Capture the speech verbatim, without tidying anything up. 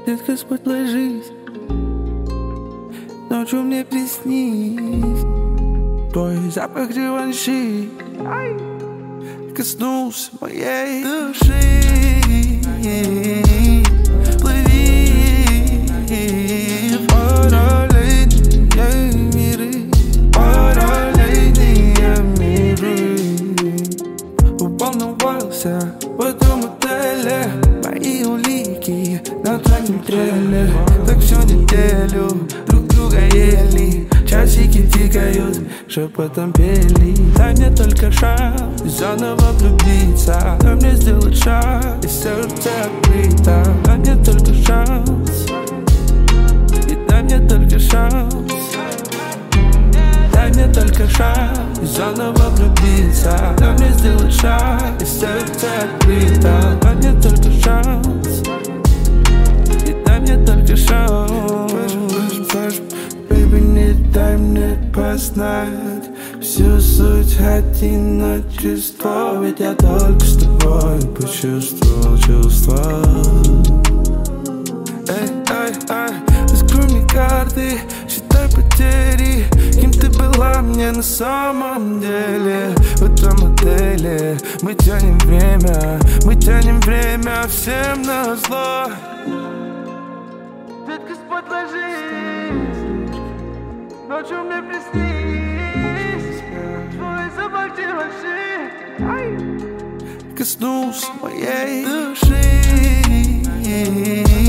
Детка, Господь, ложись, ночью мне приснись. Твой запах диванши коснулся моей души. Плыви в параллельные миры, параллельные миры. Уволновался в этом отеле, мои улики на третьем треле. Так всю неделю друг друга ели, часики тикают, шепотом пели. Дай мне только шанс заново влюбиться, дай мне сделать шаг, и сердце открыто. Дай мне только шанс, и дай мне только шанс. Дай мне только шанс заново влюбиться, дай мне сделать шаг, и сердце открыто. Дай мне только шанс, и дай мне только шанс. Baby, не дай мне познать всю суть одиночества, ведь я только с тобой почувствовал чувства. Эй, эй, эй, раскрой мне карты, считай потери, кем ты была мне на самом деле. В этом отеле мы тянем время, мы тянем время всем на зло. Ведь Господь, ложись, ночью мне приснись. Твой запах диванши коснулся моей души.